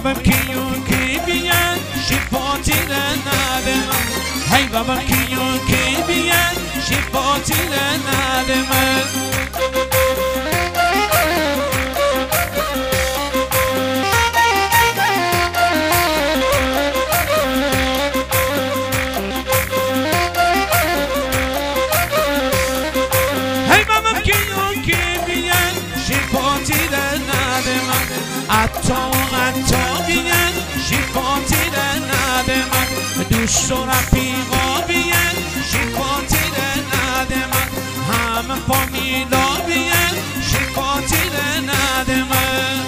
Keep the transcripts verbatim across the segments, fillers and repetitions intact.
بابم کیون کی بیان شفاتی ندم های بابم کیون کی بیان شفاتی ندم عطا عطا بیان شفاتی نده من دوست و رفیقا بیان شفاتی نده من همه فامیلا بیان شفاتی نده من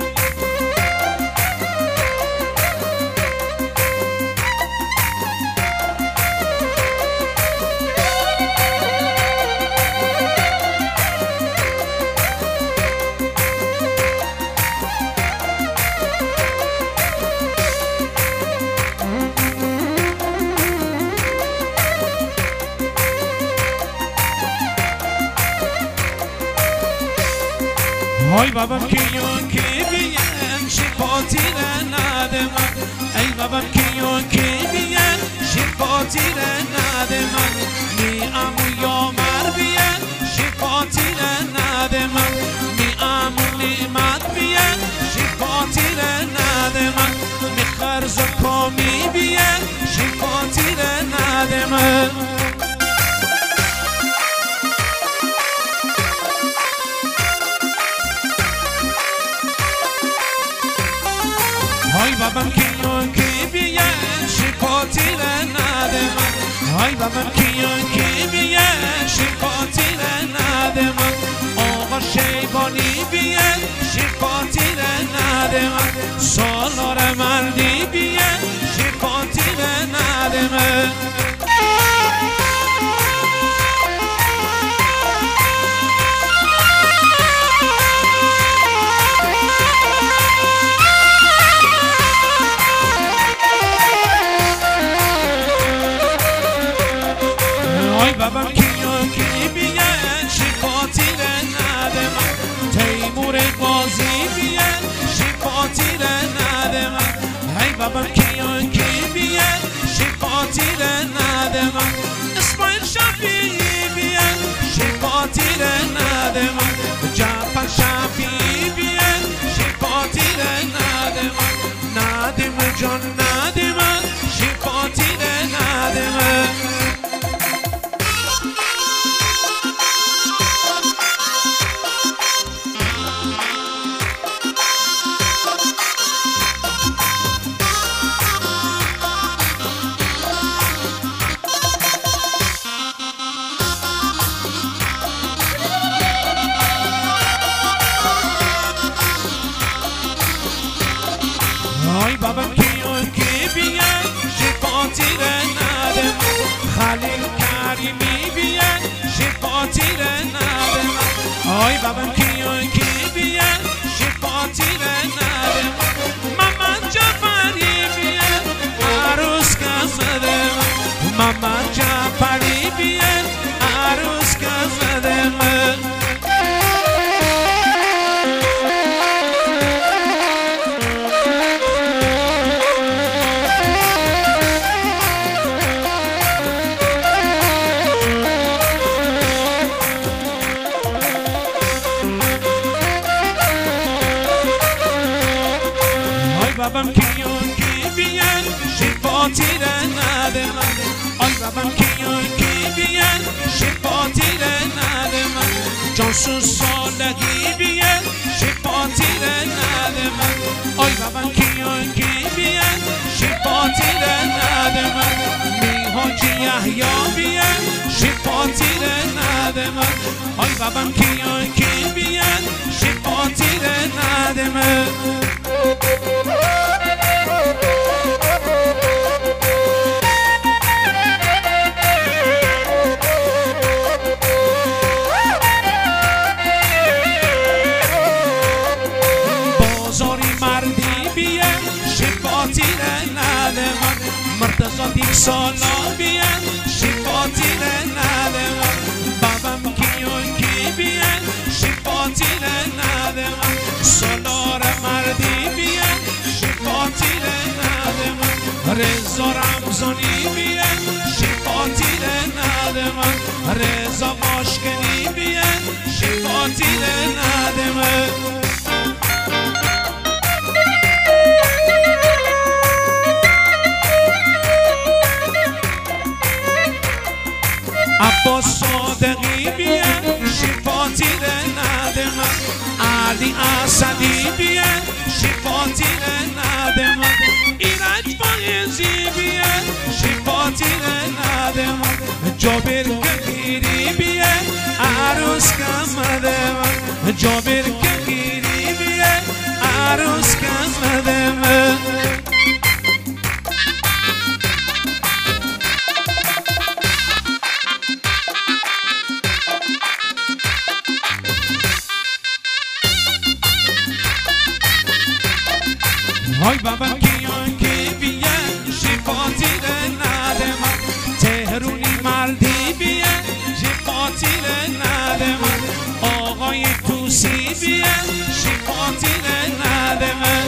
ای بابام کیون کی بیان شفاتی نده من ای بابام کیون کی بیان شفاتی نده من می امو یا مر بیان شفاتی نده من می امو نعمت بیان شفاتی نده من می خرز کامی بیان شفاتی نده من های بابام کیون کی بیان شفاتی نده من های بابام کیون کی بیان شفاتی نده من آقا شیبانی بیان شفاتی نده من سالار مردی بیان شفاتی نده من بابام کیون کی بیان شفاتی نده من تیمور قاضی بیان شفاتی نده من ای بابام کیون کی بیان شفاتی نده من اسماعیل شفیعی بیان شفاتی نده من جعفر شفیعی بیان شفاتی نده من ندیم جان ندیم شفاتی نده من ای بابام کیون کی بیان شفاتی نده من خلیل کریمی بیان شفاتی نده من ای بابام کیون کی بیان شفاتی نده من محمد جعفری بیان عروس کزده من محمد جعفری بیان عروس کزده من بابام کیون کی بیان شفاتی نده من آی بابام کیون کی بیان شفاتی نده من جانسون صالحی بیان شفاتی نده من آی بابام کیون کی بیان شفاتی نده من میهاجی یحیی بیان شفاتی نده من آی بابام کیون کی بیان شفاتی نده من مرتضی دیم سالا بیان شفاتی نده من بابام کیون کی بیان شفاتی نده من سالار مردی بیان رضا رمزانی بیه شفاتی ندمه رضا ماشکنی بیه شفاتی ندمه عباس صادقی بیه شفاتی ندمه علی اسدی بیه شفاتی ندمه ایرج فایزی بیه شفاتی ندمه جابر کگیری بیه عروس کمدمه جابر کگیری بیه عروس کمدمه های بابا کیان کی بیه شفاتی ندمه تهرونی مردی بیه شفاتی ندمه آقای توسی بیه شفاتی ندمه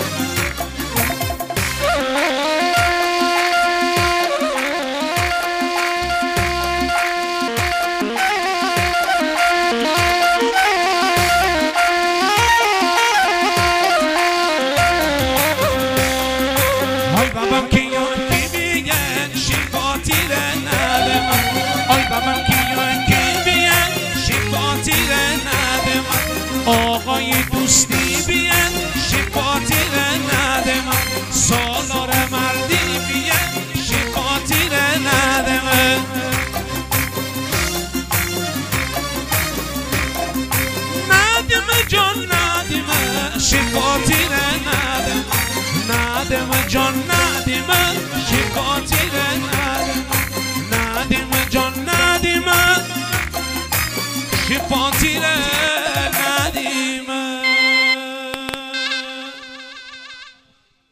بابام کیان کی بیان شفاتی ندمه آی بابام کیان کی بیان شفاتی ندمه آقای دوستی بیان شفاتی ندمه سالار مردی بیان شفاتی ندمه ندمه جان ندمه شفاتی ندمه ندمه جان ندمه شفاتی